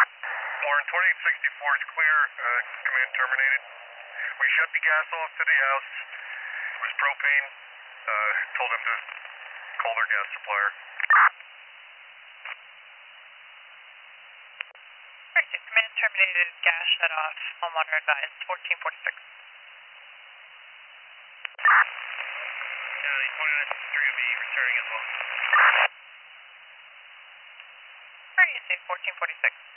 Warren, 2864 is clear. Command terminated. We shut the gas off to the house. It was propane. Told them to call their gas supplier. Alright, command terminated, gas shut off, homeowner advised, 1446. County 2963 will be returning as well. Alright, you say 1446.